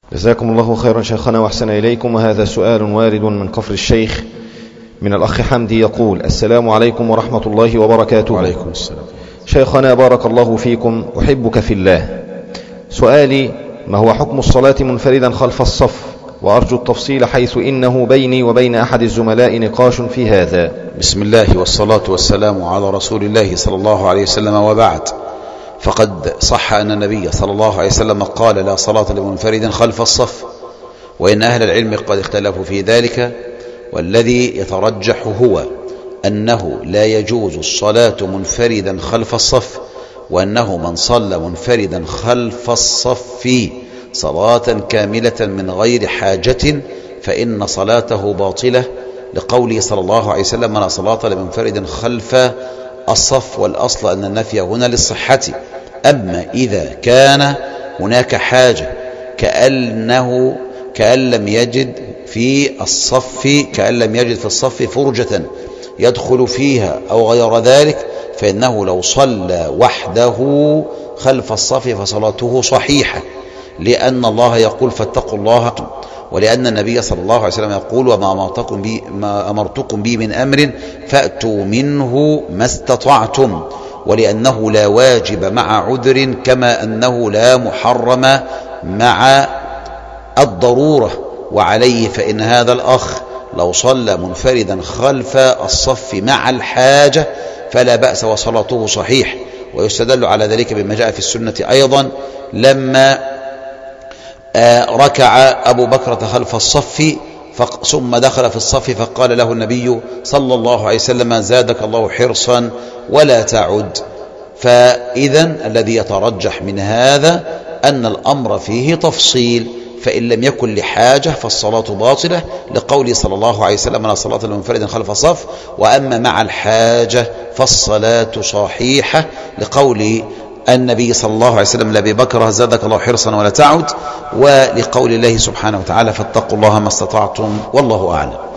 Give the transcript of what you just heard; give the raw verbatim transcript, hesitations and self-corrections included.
جزاكم الله خيرا شيخنا وأحسن إليكم. وهذا سؤال وارد من كفر الشيخ من الأخ حمدي يقول: السلام عليكم ورحمة الله وبركاته. وعليكم السلام. شيخنا بارك الله فيكم، أحبك في الله. سؤالي: ما هو حكم الصلاة منفردا خلف الصف؟ وأرجو التفصيل حيث إنه بيني وبين أحد الزملاء نقاش في هذا. بسم الله والصلاة والسلام على رسول الله صلى الله عليه وسلم، وبعد، فقد صح أن النبي صلى الله عليه وسلم قال: لا صلاة لمنفرد خلف الصف، وإن أهل العلم قد اختلفوا في ذلك، والذي يترجح هو أنه لا يجوز الصلاة منفردا خلف الصف، وأنه من صلى منفردا خلف الصف صلاة كاملة من غير حاجة فإن صلاته باطلة، لقوله صلى الله عليه وسلم: لا صلاة لمنفرد خلف الصف. والأصل أن النفي هنا للصحة. أما إذا كان هناك حاجة كأنه كأن لم يجد في الصف كأن لم يجد في الصف فرجة يدخل فيها أو غير ذلك، فإنه لو صلى وحده خلف الصف فصلاته صحيحة، لأن الله يقول: فاتقوا الله، ولأن النبي صلى الله عليه وسلم يقول: وما أمرتكم به, ما أمرتكم به من أمر فأتوا منه ما استطعتم، ولأنه لا واجب مع عذر كما أنه لا محرم مع الضرورة. وعليه فإن هذا الأخ لو صلى منفردا خلف الصف مع الحاجة فلا بأس وصلاته صحيح. ويستدل على ذلك بما جاء في السنة أيضا لما ركع أبو بكر خلف الصف ثم دخل في الصف فقال له النبي صلى الله عليه وسلم: زادك الله حرصا ولا تعد. فإذا الذي يترجح من هذا أن الأمر فيه تفصيل، فإن لم يكن لحاجة فالصلاة باطلة، لقوله صلى الله عليه وسلم: لا صلاة لمنفرد خلف الصف. وأما مع الحاجة فالصلاة صحيحة، لقول النبي صلى الله عليه وسلم لأبي بكر: زادك الله حرصا ولا تعد، ولقول الله سبحانه وتعالى: فاتقوا الله ما استطعتم، والله أعلم.